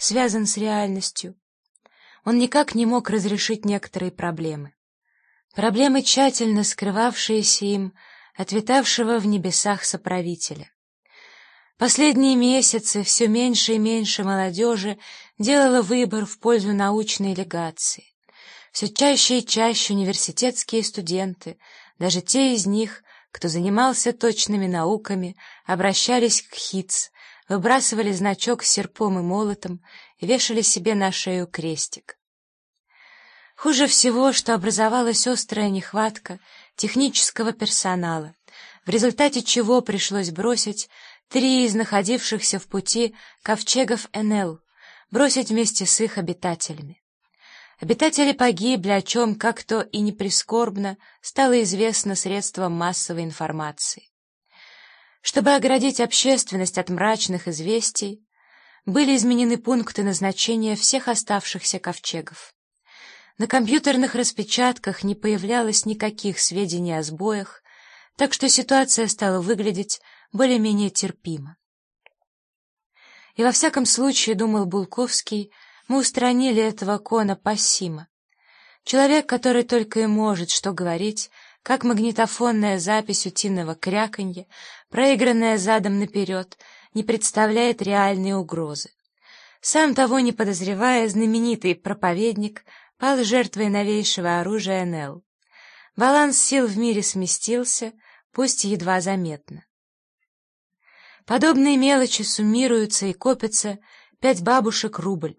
связан с реальностью. Он никак не мог разрешить некоторые проблемы. Проблемы, тщательно скрывавшиеся им от витавшего в небесах соправителя. Последние месяцы все меньше и меньше молодежи делало выбор в пользу научной легации. Все чаще и чаще университетские студенты, даже те из них, кто занимался точными науками, обращались к ХИЦ, выбрасывали значок с серпом и молотом и вешали себе на шею крестик. Хуже всего, что образовалась острая нехватка технического персонала, в результате чего пришлось бросить 3 из находившихся в пути ковчегов НЛ, бросить вместе с их обитателями. Обитатели погибли, о чем, как-то и не прискорбно, стало известно средствам массовой информации. Чтобы оградить общественность от мрачных известий, были изменены пункты назначения всех оставшихся ковчегов. На компьютерных распечатках не появлялось никаких сведений о сбоях, так что ситуация стала выглядеть более-менее терпимо. И во всяком случае, думал Булковский, мы устранили этого Кона Пассима. Человек, который только и может что говорить, как магнитофонная запись утиного кряканья, проигранная задом наперед, не представляет реальной угрозы. Сам того не подозревая, знаменитый проповедник пал жертвой новейшего оружия НЛ. Баланс сил в мире сместился, пусть едва заметно. Подобные мелочи суммируются и копятся 5 бабушек рубль.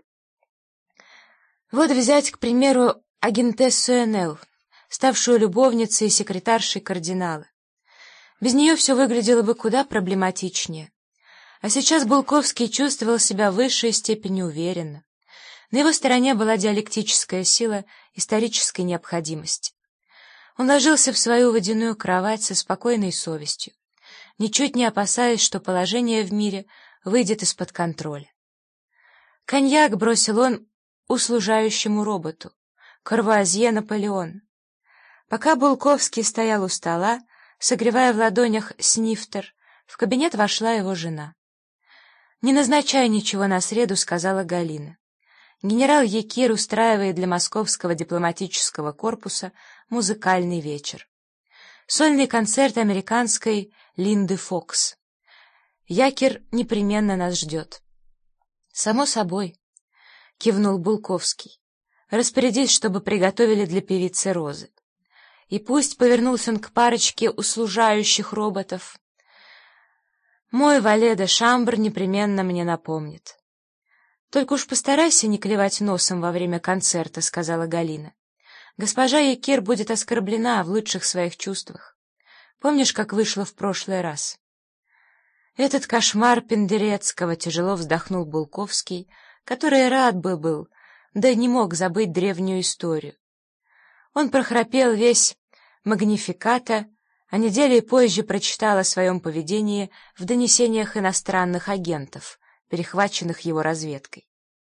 Вот взять, к примеру, агентессу НЛ, ставшую любовницей и секретаршей кардинала. Без нее все выглядело бы куда проблематичнее. А сейчас Булковский чувствовал себя в высшей степени уверенно. На его стороне была диалектическая сила исторической необходимости. Он ложился в свою водяную кровать со спокойной совестью, ничуть не опасаясь, что положение в мире выйдет из-под контроля. Коньяк бросил он услужающему роботу, Курвуазье Наполеон. Пока Булковский стоял у стола, согревая в ладонях снифтер, в кабинет вошла его жена. «Не назначай ничего на среду», — сказала Галина. Генерал Якир устраивает для Московского дипломатического корпуса музыкальный вечер. Сольный концерт американской Линды Фокс. Якир непременно нас ждет. «Само собой», — кивнул Булковский. «Распорядись, чтобы приготовили для певицы Розы. И пусть», — повернулся он к парочке услужающих роботов, «мой вале де шамбр непременно мне напомнит». «Только уж постарайся не клевать носом во время концерта», — сказала Галина. «Госпожа Якир будет оскорблена в лучших своих чувствах. Помнишь, как вышло в прошлый раз?» «Этот кошмар Пендерецкого», — тяжело вздохнул Булковский, который рад бы был, да не мог забыть древнюю историю. Он прохрапел весь «Магнификата», а недели позже прочитал о своем поведении в донесениях иностранных агентов, перехваченных его разведкой.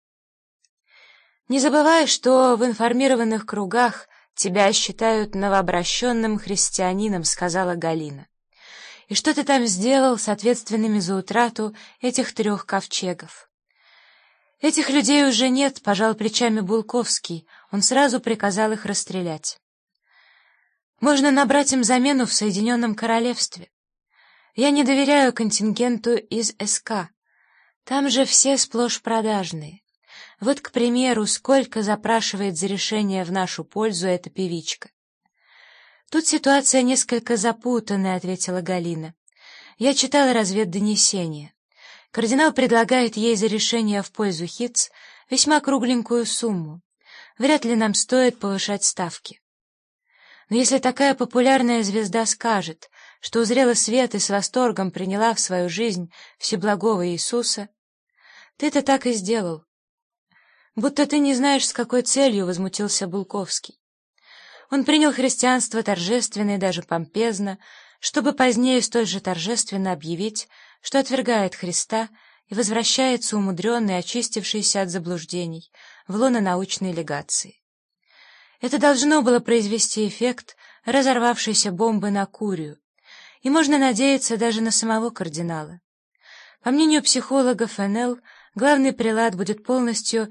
«Не забывай, что в информированных кругах тебя считают новообращенным христианином», — сказала Галина. «И что ты там сделал с ответственными за утрату этих 3 ковчегов?» «Этих людей уже нет», — пожал плечами Булковский. Он сразу приказал их расстрелять. «Можно набрать им замену в Соединенном Королевстве. Я не доверяю контингенту из СК. Там же все сплошь продажные. Вот, к примеру, сколько запрашивает за решение в нашу пользу эта певичка». «Тут ситуация несколько запутанная», — ответила Галина. «Я читала разведдонесение. Кардинал предлагает ей за решение в пользу ХИЦ весьма кругленькую сумму. Вряд ли нам стоит повышать ставки. Но если такая популярная звезда скажет, что узрела свет и с восторгом приняла в свою жизнь Всеблагого Иисуса, ты-то так и сделал». «Будто ты не знаешь, с какой целью», — возмутился Булковский. Он принял христианство торжественно и даже помпезно, чтобы позднее столь же торжественно объявить, что отвергает Христа и возвращается умудренный, очистившийся от заблуждений, в лоно научной легации. Это должно было произвести эффект разорвавшейся бомбы на Курию, и можно надеяться даже на самого кардинала. По мнению психологов НЛ, главный прелат будет полностью